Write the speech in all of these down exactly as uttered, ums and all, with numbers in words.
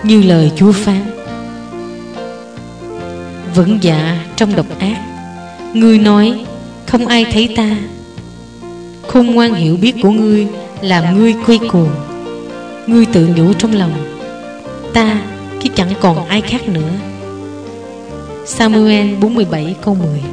như lời Chúa phán. Vững dạ trong độc ác, ngươi nói không ai thấy ta. Khôn ngoan hiểu biết của ngươi làm ngươi quay cuồng. Ngươi tự nhủ trong lòng, ta chứ chẳng còn ai khác nữa. Sa-mu-el bốn mươi bảy câu mười.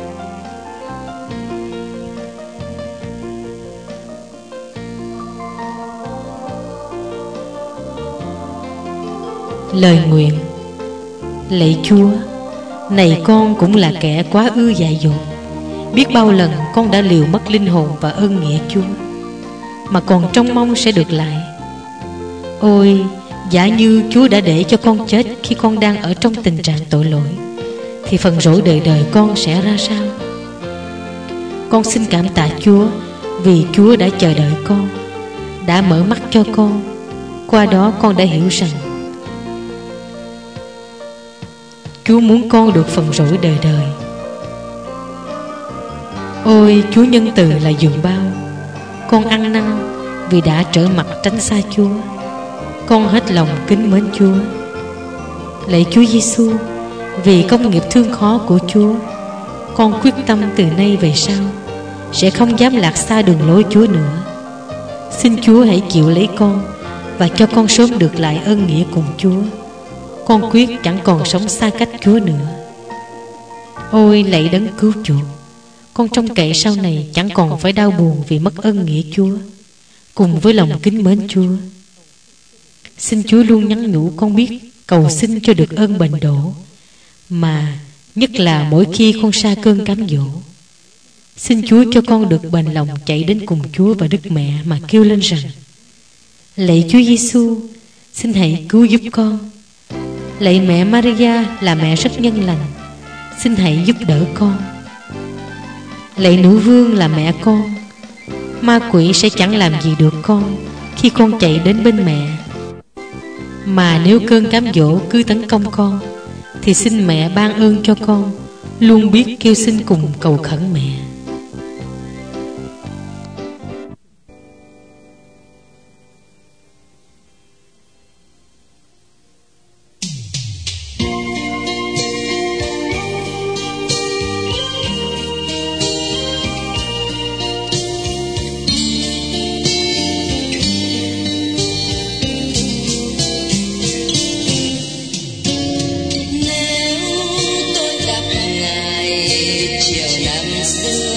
Lời nguyện. Lạy Chúa, này con cũng là kẻ quá ư dại dột. Biết bao lần con đã liều mất linh hồn và ơn nghĩa Chúa, mà còn trông mong sẽ được lại. Ôi, giả như Chúa đã để cho con chết khi con đang ở trong tình trạng tội lỗi, thì phần rỗi đời đời con sẽ ra sao? Con xin cảm tạ Chúa vì Chúa đã chờ đợi con, đã mở mắt cho con. Qua đó con đã hiểu rằng Chúa muốn con được phần rỗi đời đời. Ôi, Chúa nhân từ là giường bao. Con ăn năn vì đã trở mặt tránh xa Chúa. Con hết lòng kính mến Chúa. Lạy Chúa Giêsu, vì công nghiệp thương khó của Chúa, con quyết tâm từ nay về sau sẽ không dám lạc xa đường lối Chúa nữa. Xin Chúa hãy chịu lấy con và cho con sớm được lại ơn nghĩa cùng Chúa. Con quyết chẳng còn sống xa cách Chúa nữa. Ôi, lạy Đấng cứu chuộc, con trông cậy sau này chẳng còn phải đau buồn vì mất ơn nghĩa Chúa, cùng với lòng kính mến Chúa. Xin Chúa luôn nhắn nhủ con biết cầu xin cho được ơn bền đổ, mà nhất là mỗi khi con sa cơn cám dỗ. Xin Chúa cho con được bền lòng chạy đến cùng Chúa và Đức Mẹ mà kêu lên rằng: Lạy Chúa Giêsu, xin hãy cứu giúp con. Lạy mẹ Maria là mẹ rất nhân lành, xin hãy giúp đỡ con. Lạy nữ vương là mẹ con, ma quỷ sẽ chẳng làm gì được con khi con chạy đến bên mẹ. Mà nếu cơn cám dỗ cứ tấn công con, thì xin mẹ ban ơn cho con luôn biết kêu xin cùng cầu khẩn mẹ. Nếu tôi gặp Ngài chiều năm xưa,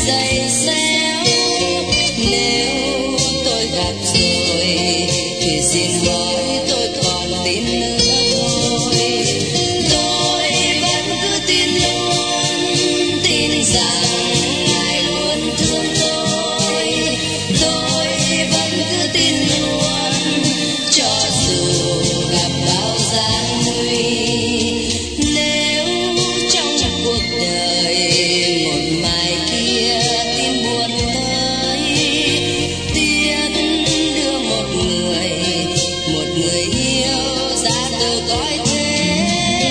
dày xéo. Nếu tôi gặp rồi thì xin hỏi tôi còn tin nữa thôi. Tôi vẫn cứ tin luôn, tin rằng ai luôn thương tôi. Tôi vẫn cứ tin luôn, cho dù gặp bao gian nguy. Nếu trong cuộc đời một mai kia tim buồn tới, tiếc đưa một người, một người yêu ra từ cõi thế.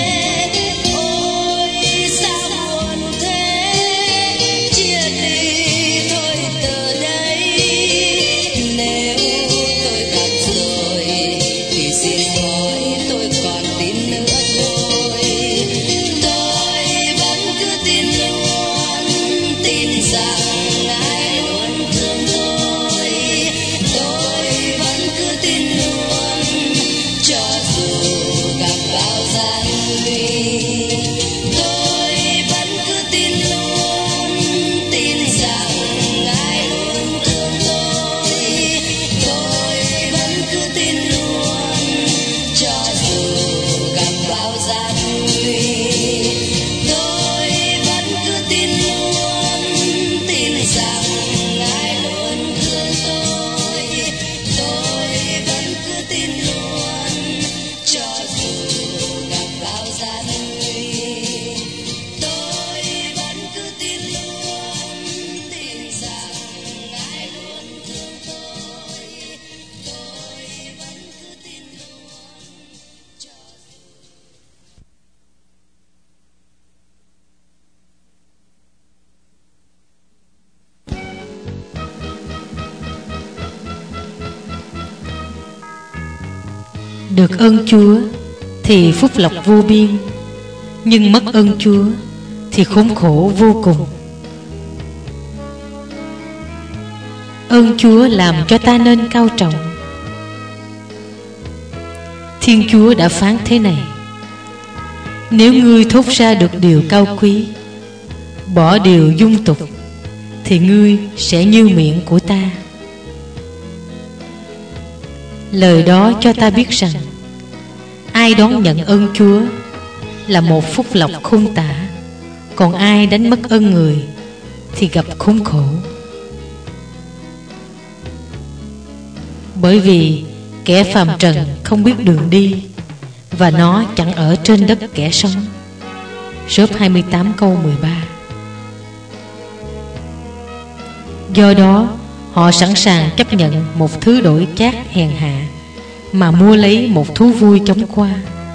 Ôi sao buồn thế, chia ly thôi từ đây. Nếu tôi gặp rồi thì xin hỏi tôi còn tin nữa thôi. Tôi vẫn cứ tin luôn, tin rằng ai luôn thương tôi. Tôi vẫn cứ tin luôn, cho dù gặp bao gian nguy. Tôi vẫn cứ tin luôn, tin rằng ai luôn thương tôi. Tôi vẫn cứ tin luôn, cho dù gặp bao gian nguy. Tôi vẫn cứ tin luôn, tin rằng ai luôn thương tôi. Tôi vẫn cứ tin luôn, cho dù gặp bao gian nguy. Tôi vẫn cứ tin luôn, tin rằng ai luôn thương tôi. Tôi vẫn cứ tin luôn, cho Được ơn Chúa thì phúc lộc vô biên, nhưng mất ơn Chúa thì khốn khổ vô cùng. Ơn Chúa làm cho ta nên cao trọng. Thiên Chúa đã phán thế này: nếu ngươi thốt ra được điều cao quý, bỏ điều dung tục, thì ngươi sẽ như miệng của ta. Lời đó cho ta biết rằng ai đón nhận ơn Chúa là một phúc lộc khôn tả, còn ai đánh mất ơn người thì gặp khốn khổ. Bởi vì kẻ phàm trần không biết đường đi, và nó chẳng ở trên đất kẻ sống. Rớp hai mươi tám câu mười ba. Do đó họ sẵn sàng chấp nhận một thứ đổi chác hèn hạ mà mua lấy một thú vui chóng qua.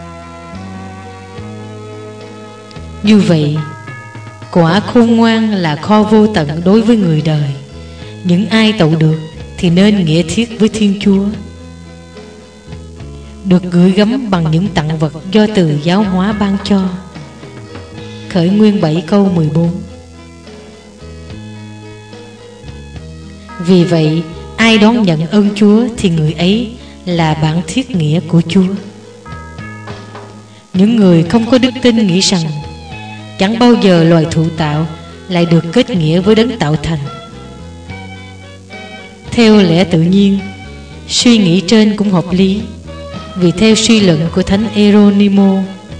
Như vậy, quả khôn ngoan là kho vô tận đối với người đời. Những ai tậu được thì nên nghĩa thiết với Thiên Chúa, được gửi gắm bằng những tặng vật do từ giáo hóa ban cho. Khởi Nguyên bảy câu mười bốn. Vì vậy, ai đón nhận ơn Chúa thì người ấy là bản thiết nghĩa của Chúa. Những người không có đức tin nghĩ rằng chẳng bao giờ loài thụ tạo lại được kết nghĩa với đấng tạo thành. Theo lẽ tự nhiên, suy nghĩ trên cũng hợp lý, vì theo suy luận của Thánh Hieronimo,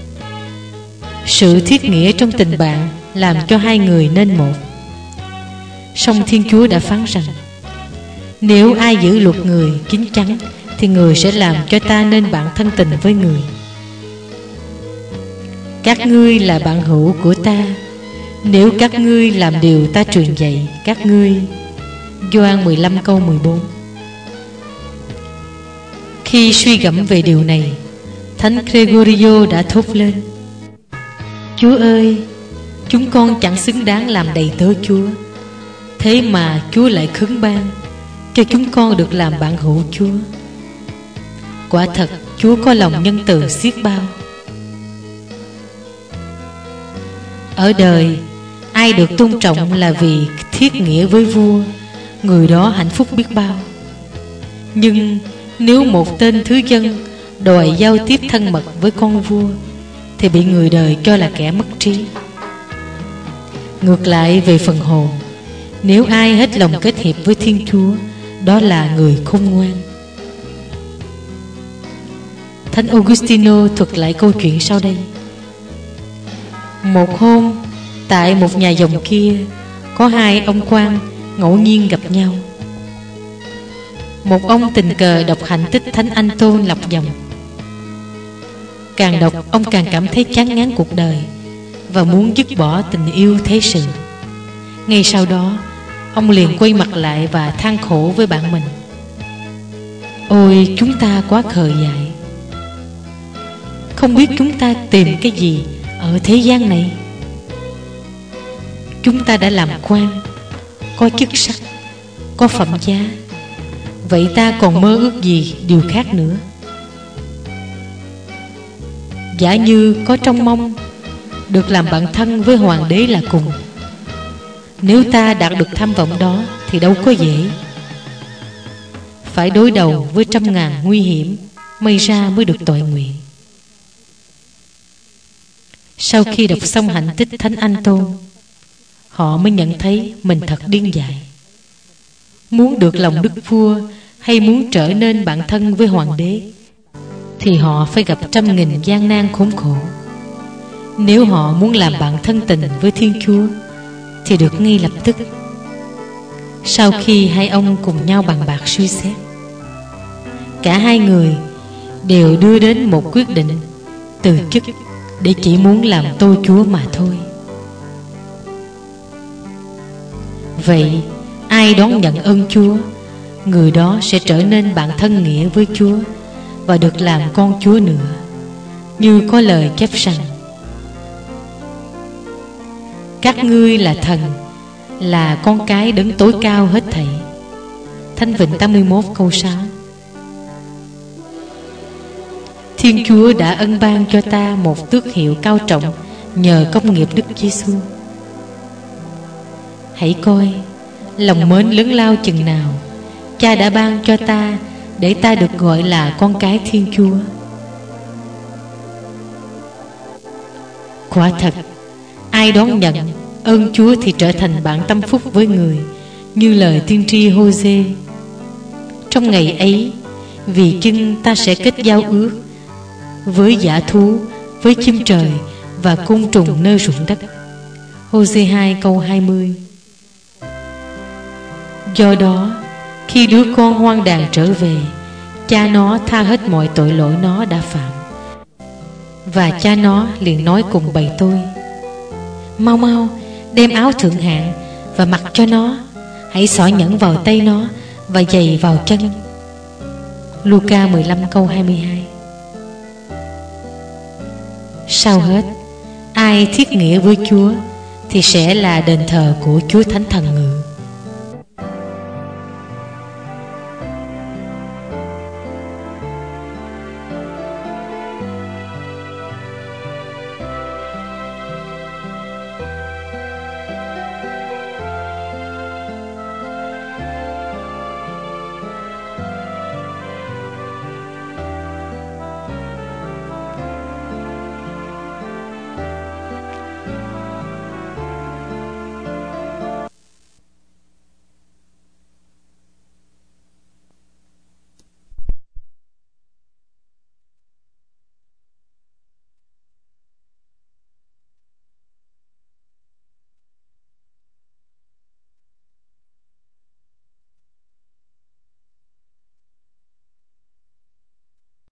sự thiết nghĩa trong tình bạn làm cho hai người nên một. Song Thiên Chúa đã phán rằng nếu ai giữ luật người chín chắn thì người sẽ làm cho ta nên bạn thân tình với người. Các ngươi là bạn hữu của ta nếu các ngươi làm điều ta truyền dạy các ngươi. Gioan mười lăm câu mười bốn. Khi suy gẫm về điều này, Thánh Gregorio đã thốt lên: Chúa ơi, chúng con chẳng xứng đáng làm đầy tớ Chúa, thế mà Chúa lại khấn ban cho chúng con được làm bạn hữu Chúa. Quả thật Chúa có lòng nhân từ xiết bao. Ở đời, ai được tôn trọng là vì thiết nghĩa với vua, người đó hạnh phúc biết bao. Nhưng nếu một tên thứ dân đòi giao tiếp thân mật với con vua thì bị người đời cho là kẻ mất trí. Ngược lại, về phần hồn, Nếu ai hết lòng kết hiệp với Thiên Chúa, đó là người khôn ngoan. Thánh Augustino thuật lại câu chuyện sau đây. Một hôm, tại một nhà dòng kia, có hai ông quan ngẫu nhiên gặp nhau. Một ông tình cờ đọc hạnh tích Thánh Antôn lọc dòng. Càng đọc, ông càng cảm thấy chán ngán cuộc đời và muốn dứt bỏ tình yêu thế sự. Ngay sau đó, ông liền quay mặt lại và than khổ với bạn mình: ôi, chúng ta quá khờ dại, không biết chúng ta tìm cái gì ở thế gian này. Chúng ta đã làm quan, có chức sắc, có phẩm giá, vậy ta còn mơ ước gì điều khác nữa? Giả như có trông mong được làm bạn thân với hoàng đế là cùng. Nếu ta đạt được tham vọng đó thì đâu có dễ. Phải đối đầu với trăm ngàn nguy hiểm, may ra mới được toại nguyện. Sau khi đọc xong hạnh tích Thánh Antôn, họ mới nhận thấy mình thật điên dại. Muốn được lòng đức vua hay muốn trở nên bạn thân với hoàng đế thì họ phải gặp trăm nghìn gian nan khốn khổ. Nếu họ muốn làm bạn thân tình với Thiên Chúa thì được ngay lập tức. Sau khi hai ông cùng nhau bàn bạc suy xét, cả hai người đều đưa đến một quyết định từ chức để chỉ muốn làm tôi Chúa mà thôi. Vậy ai đón nhận ơn Chúa, người đó sẽ trở nên bạn thân nghĩa với Chúa và được làm con Chúa nữa. Như có lời chép rằng: các ngươi là thần, là con cái đấng tối cao hết thảy. Thánh Vịnh tám mươi mốt câu sáu. Thiên Chúa đã ân ban cho ta một tước hiệu cao trọng nhờ công nghiệp Đức Giêsu. Hãy coi, lòng mến lớn lao chừng nào Cha đã ban cho ta để ta được gọi là con cái Thiên Chúa. Quả thật, ai đón nhận ơn Chúa thì trở thành bạn tâm phúc với người, như lời tiên tri Hô-sê: trong ngày ấy, vì chưng ta sẽ kết giao ước với dã thú, với chim trời và côn trùng nơi ruộng đất. Hô-sê hai câu hai mươi. Do đó, khi đứa con hoang đàn trở về, cha nó tha hết mọi tội lỗi nó đã phạm. Và cha nó liền nói cùng bầy tôi: mau mau đem áo thượng hạng và mặc cho nó, hãy xỏ nhẫn vào tay nó và giày vào chân. Luca mười lăm câu hai mươi hai. Sau hết, ai thiết nghĩa với Chúa thì sẽ là đền thờ của Chúa Thánh Thần Ngự.